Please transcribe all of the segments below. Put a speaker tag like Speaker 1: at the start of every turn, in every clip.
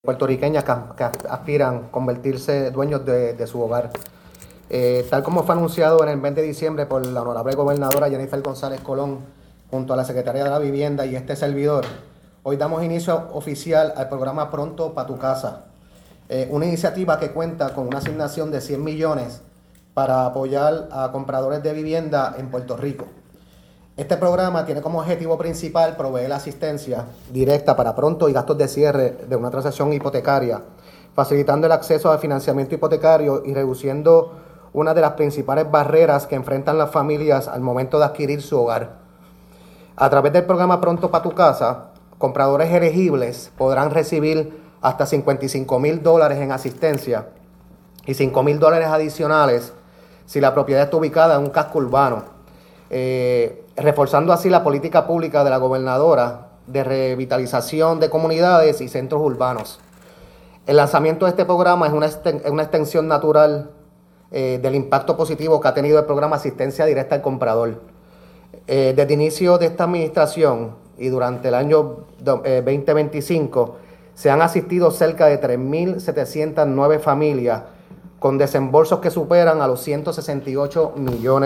Speaker 1: puertorriqueñas que aspiran a convertirse dueños de su hogar. Tal como fue anunciado en el mes de diciembre por la honorable gobernadora Jennifer González Colón, junto a la Secretaría de la Vivienda y este servidor, hoy damos inicio oficial al programa Pronto Pa' Tu Casa, una iniciativa que cuenta con una asignación de 100 millones para apoyar a compradores de vivienda en Puerto Rico. Este programa tiene como objetivo principal proveer la asistencia directa para pronto y gastos de cierre de una transacción hipotecaria, facilitando el acceso al financiamiento hipotecario y reduciendo una de las principales barreras que enfrentan las familias al momento de adquirir su hogar. A través del programa Pronto Pa' Tu Casa, compradores elegibles podrán recibir hasta $55,000 en asistencia y $5,000 adicionales si la propiedad está ubicada en un casco urbano, reforzando así la política pública de la gobernadora de revitalización de comunidades y centros urbanos. El lanzamiento de este programa es una extensión natural del impacto positivo que ha tenido el programa Asistencia Directa al Comprador. Desde el inicio de esta administración y durante el año 2025 se han asistido cerca de 3.709 familias con desembolsos que superan a los $168 millones.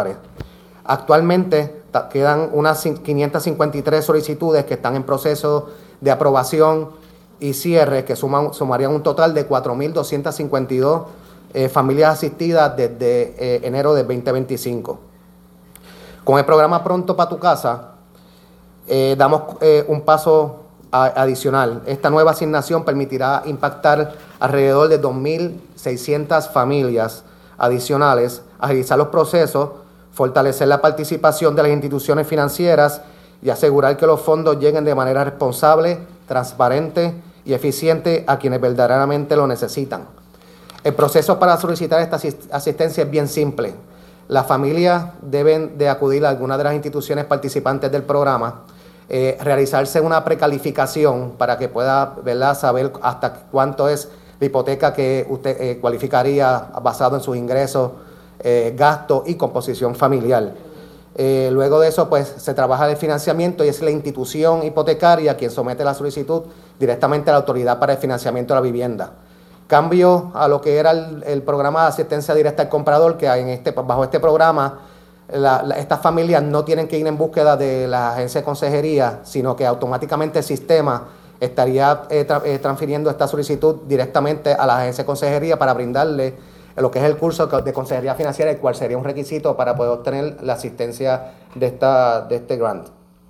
Speaker 1: Actualmente quedan unas 553 solicitudes que están en proceso de aprobación y cierre, que sumarían un total de 4.252 familias asistidas desde enero de 2025. Con el programa Pronto Pa' Tu Casa damos un paso adicional. Esta nueva asignación permitirá impactar alrededor de 2.600 familias adicionales, agilizar los procesos, fortalecer la participación de las instituciones financieras y asegurar que los fondos lleguen de manera responsable, transparente y eficiente a quienes verdaderamente lo necesitan. El proceso para solicitar esta asistencia es bien simple. Las familias deben de acudir a alguna de las instituciones participantes del programa, realizarse una precalificación para que pueda, ¿verdad?, saber hasta cuánto es la hipoteca que usted cualificaría basado en sus ingresos, gasto y composición familiar. Luego de eso, pues se trabaja el financiamiento y es la institución hipotecaria quien somete la solicitud directamente a la Autoridad para el Financiamiento de la Vivienda. Cambio a lo que era el programa de asistencia directa al comprador, que bajo este programa estas familias no tienen que ir en búsqueda de la agencia de consejería, sino que automáticamente el sistema estaría transfiriendo esta solicitud directamente a la agencia de consejería para brindarle lo que es el curso de consejería financiera, el cual sería un requisito para poder obtener la asistencia de este grant.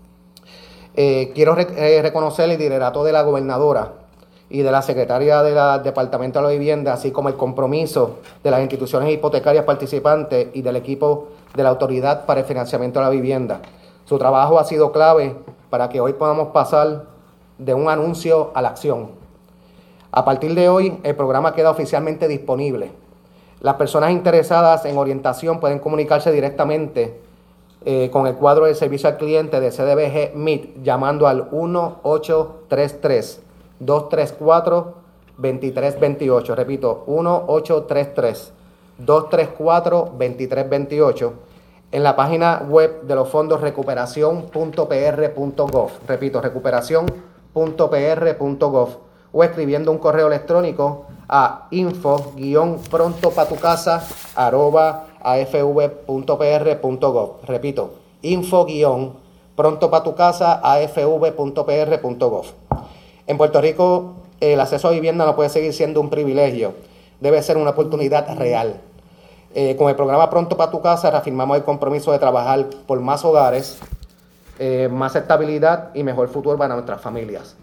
Speaker 1: Quiero reconocer el liderato de la gobernadora y de la secretaria del Departamento de la Vivienda, así como el compromiso de las instituciones hipotecarias participantes y del equipo de la Autoridad para el Financiamiento de la Vivienda. Su trabajo ha sido clave para que hoy podamos pasar de un anuncio a la acción. A partir de hoy, el programa queda oficialmente disponible. Las personas interesadas en orientación pueden comunicarse directamente con el cuadro de servicio al cliente de CDBG MIT llamando al 1-833-234-2328. Repito, 1-833-234-2328 en la página web de los fondos recuperación.pr.gov. Repito, recuperación.pr.gov o escribiendo un correo electrónico a info-prontopatucasa@afv.pr.gov. Repito, info-prontopatucasa@afv.pr.gov. En Puerto Rico, el acceso a vivienda no puede seguir siendo un privilegio, debe ser una oportunidad real. Con el programa Pronto Pa' Tu Casa reafirmamos el compromiso de trabajar por más hogares, más estabilidad y mejor futuro para nuestras familias.